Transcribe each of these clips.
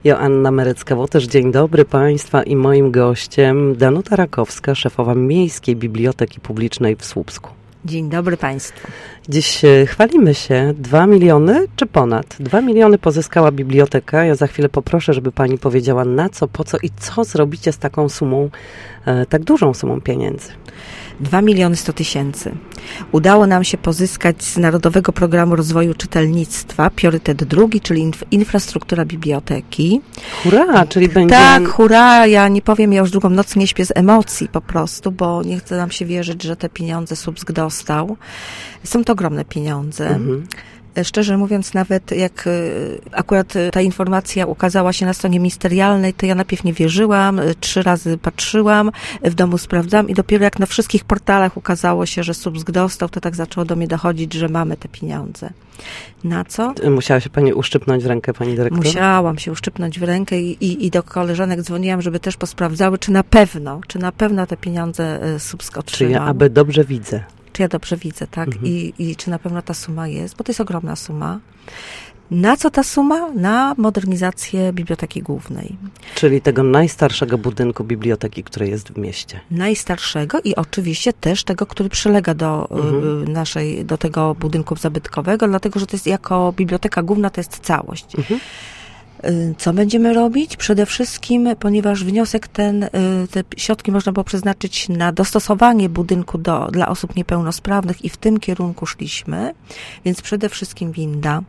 Joanna Merecka-Łotysz, dzień dobry Państwa i moim gościem Danuta Rakowska, szefowa Miejskiej Biblioteki Publicznej w Słupsku. Dzień dobry Państwu. Dziś chwalimy się 2 miliony czy ponad. 2 miliony pozyskała biblioteka. Ja za chwilę poproszę, żeby Pani powiedziała na co, po co i co zrobicie z taką sumą, tak dużą sumą pieniędzy. 2 100 000. Udało nam się pozyskać z Narodowego Programu Rozwoju Czytelnictwa priorytet drugi, czyli infrastruktura biblioteki. Hurra, czyli będzie... Tak, hurra, ja nie powiem, ja już drugą noc nie śpię z emocji po prostu, bo nie chce nam się wierzyć, że te pieniądze Słupsk dostał. Są to ogromne pieniądze. Szczerze mówiąc, nawet jak akurat ta informacja ukazała się na stronie ministerialnej, to ja najpierw nie wierzyłam, 3 razy patrzyłam, w domu sprawdzałam i dopiero jak na wszystkich portalach ukazało się, że Słupsk dostał, to tak zaczęło do mnie dochodzić, że mamy te pieniądze. Na co? Musiała się Pani uszczypnąć w rękę, Pani dyrektor? Musiałam się uszczypnąć w rękę i do koleżanek dzwoniłam, żeby też posprawdzały, czy na pewno te pieniądze Słupsk otrzymał. Czy ja aby dobrze widzę? Czy ja dobrze widzę, tak? I czy na pewno ta suma jest? Bo to jest ogromna suma. Na co ta suma? Na modernizację Biblioteki Głównej. Czyli tego najstarszego budynku biblioteki, który jest w mieście. Najstarszego i oczywiście też tego, który przylega do do tego budynku zabytkowego, dlatego, że to jest jako Biblioteka Główna to jest całość. Co będziemy robić? Przede wszystkim, ponieważ wniosek te środki można było przeznaczyć na dostosowanie budynku dla osób niepełnosprawnych i w tym kierunku szliśmy, więc przede wszystkim winda,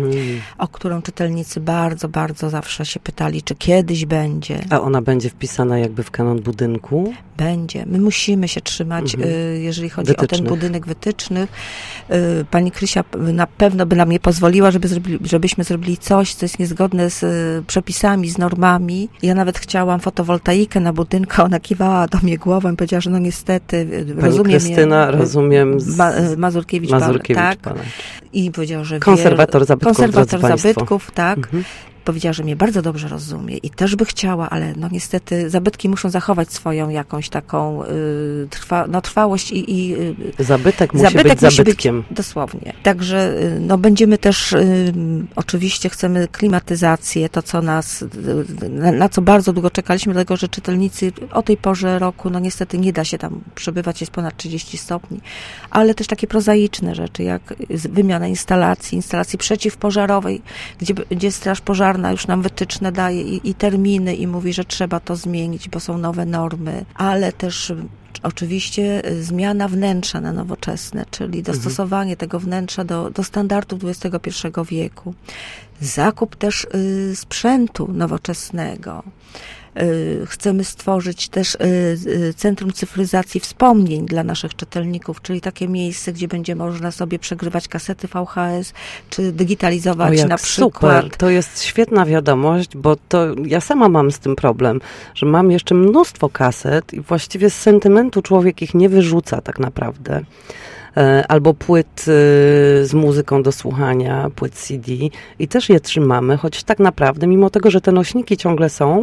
o którą czytelnicy bardzo, bardzo zawsze się pytali, czy kiedyś będzie. A ona będzie wpisana jakby w kanon budynku? Będzie. My musimy się trzymać, jeżeli chodzi o ten budynek wytycznych. Pani Krysia na pewno by nam nie pozwoliła, żebyśmy zrobili coś, co jest niezgodne z przepisami, z normami. Ja nawet chciałam fotowoltaikę na budynku, ona kiwała do mnie głową i powiedziała, że no niestety, Pani Krystyna, rozumiem. Mazurkiewicz, tak. I powiedziała, że konserwator zabytków, tak. Powiedziała, że mnie bardzo dobrze rozumie i też by chciała, ale no niestety zabytki muszą zachować swoją jakąś taką trwałość i zabytek musi być zabytkiem. Dosłownie. Także no będziemy też, oczywiście chcemy klimatyzację, to co na co bardzo długo czekaliśmy, dlatego że czytelnicy o tej porze roku, no niestety nie da się tam przebywać, jest ponad 30 stopni, ale też takie prozaiczne rzeczy, jak wymiana instalacji przeciwpożarowej, gdzie Straż Pożarna już nam wytyczne daje i terminy i mówi, że trzeba to zmienić, bo są nowe normy, ale też oczywiście zmiana wnętrza na nowoczesne, czyli dostosowanie tego wnętrza do standardów XXI wieku. Zakup też sprzętu nowoczesnego. Chcemy stworzyć też Centrum Cyfryzacji Wspomnień dla naszych czytelników, czyli takie miejsce, gdzie będzie można sobie przegrywać kasety VHS, czy digitalizować na przykład. Super, to jest świetna wiadomość, bo to ja sama mam z tym problem, że mam jeszcze mnóstwo kaset i właściwie z sentymentu człowiek ich nie wyrzuca tak naprawdę. Albo płyt z muzyką do słuchania, płyt CD i też je trzymamy, choć tak naprawdę, mimo tego, że te nośniki ciągle są,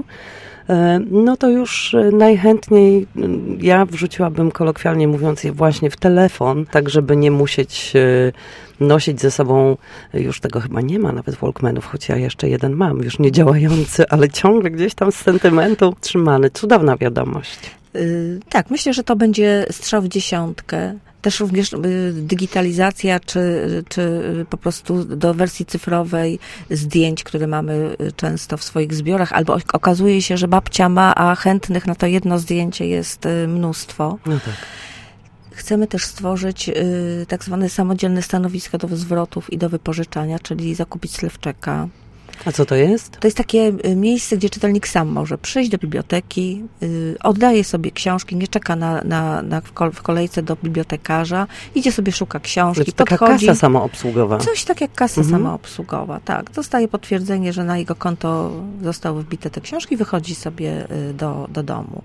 no to już najchętniej ja wrzuciłabym, kolokwialnie mówiąc, je właśnie w telefon, tak żeby nie musieć nosić ze sobą, już tego chyba nie ma nawet Walkmanów, choć ja jeszcze jeden mam, już nie działający, ale ciągle gdzieś tam z sentymentu trzymany. Cudowna wiadomość. Tak, myślę, że to będzie strzał w dziesiątkę. Też również digitalizacja, czy po prostu do wersji cyfrowej zdjęć, które mamy często w swoich zbiorach, albo okazuje się, że babcia ma, a chętnych na to jedno zdjęcie jest mnóstwo. No tak. Chcemy też stworzyć tak zwane samodzielne stanowiska do zwrotów i do wypożyczania, czyli zakupić zlewczeka. A co to jest? To jest takie miejsce, gdzie czytelnik sam może przyjść do biblioteki, oddaje sobie książki, nie czeka w kolejce do bibliotekarza, idzie sobie, szuka książki, to taka podchodzi. Kasa samoobsługowa. Coś tak jak kasa samoobsługowa, tak. Dostaje potwierdzenie, że na jego konto zostały wbite te książki, wychodzi sobie do domu.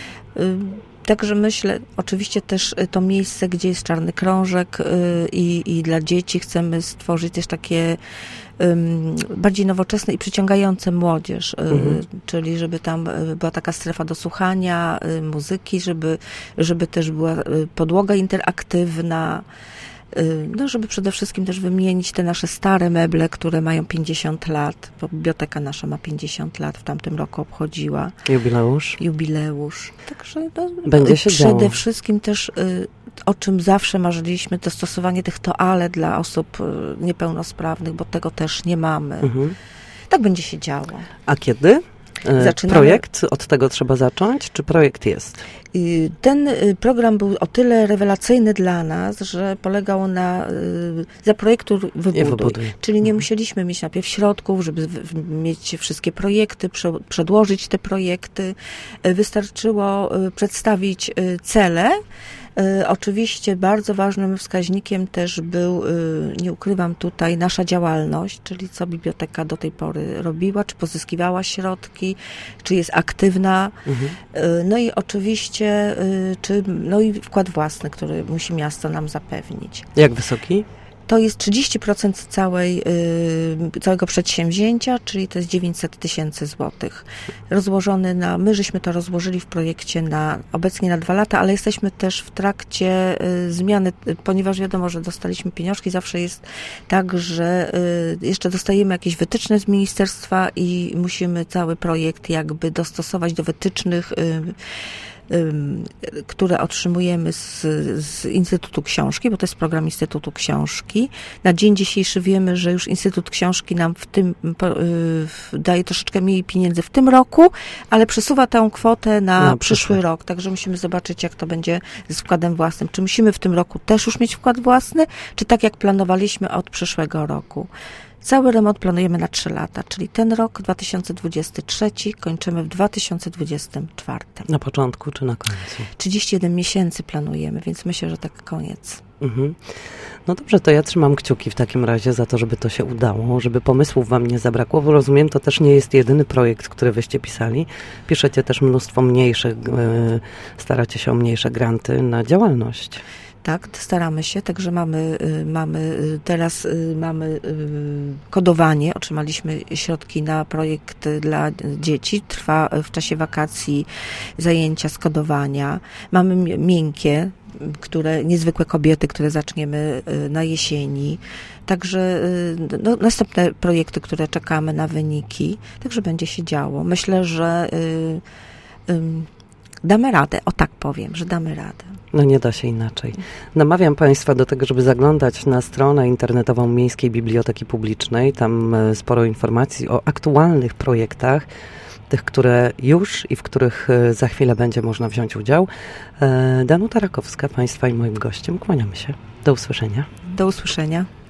Także myślę, oczywiście też to miejsce, gdzie jest czarny krążek i dla dzieci chcemy stworzyć też takie bardziej nowoczesne i przyciągające młodzież, czyli żeby tam była taka strefa do słuchania muzyki, żeby też była podłoga interaktywna, No, żeby przede wszystkim też wymienić te nasze stare meble, które mają 50 lat, bo biblioteka nasza ma 50 lat, w tamtym roku obchodziła. Jubileusz. Także będzie się przede działo. wszystkim też, o czym zawsze marzyliśmy, to stosowanie tych toalet dla osób niepełnosprawnych, bo tego też nie mamy. Tak będzie się działo. A kiedy? Zaczynamy. Projekt? Od tego trzeba zacząć? Czy projekt jest? Ten program był o tyle rewelacyjny dla nas, że polegał na zaprojektuj, wybuduj. Czyli nie musieliśmy mieć najpierw środków, żeby mieć wszystkie projekty, przedłożyć te projekty. Wystarczyło przedstawić cele. Oczywiście bardzo ważnym wskaźnikiem też był, nie ukrywam tutaj, nasza działalność, czyli co biblioteka do tej pory robiła, czy pozyskiwała środki, czy jest aktywna. No i oczywiście, i wkład własny, który musi miasto nam zapewnić. Jak wysoki? To jest 30% całego przedsięwzięcia, czyli to jest 900 000 złotych. Rozłożony my żeśmy to rozłożyli w projekcie obecnie na 2 lata, ale jesteśmy też w trakcie zmiany, ponieważ wiadomo, że dostaliśmy pieniążki, zawsze jest tak, że jeszcze dostajemy jakieś wytyczne z ministerstwa i musimy cały projekt jakby dostosować do wytycznych, które otrzymujemy z Instytutu Książki, bo to jest program Instytutu Książki. Na dzień dzisiejszy wiemy, że już Instytut Książki nam daje troszeczkę mniej pieniędzy w tym roku, ale przesuwa tę kwotę na przyszły rok. Także musimy zobaczyć, jak to będzie z wkładem własnym. Czy musimy w tym roku też już mieć wkład własny, czy tak jak planowaliśmy od przyszłego roku. Cały remont planujemy na 3 lata, czyli ten rok 2023 kończymy w 2024. Na początku czy na końcu? 31 miesięcy planujemy, więc myślę, że tak koniec. No dobrze, to ja trzymam kciuki w takim razie za to, żeby to się udało, żeby pomysłów wam nie zabrakło, bo rozumiem, to też nie jest jedyny projekt, który wyście pisali. Piszecie też mnóstwo mniejszych, staracie się o mniejsze granty na działalność. Tak, staramy się, także teraz mamy kodowanie, otrzymaliśmy środki na projekt dla dzieci, trwa w czasie wakacji zajęcia z kodowania, mamy miękkie, niezwykłe kobiety, które zaczniemy na jesieni, także następne projekty, które czekamy na wyniki, także będzie się działo. Myślę, że damy radę, o tak powiem, że damy radę. No nie da się inaczej. Namawiam Państwa do tego, żeby zaglądać na stronę internetową Miejskiej Biblioteki Publicznej. Tam sporo informacji o aktualnych projektach, tych, które już i w których za chwilę będzie można wziąć udział. Danuta Rakowska, Państwa i moim gościem. Kłaniamy się. Do usłyszenia. Do usłyszenia.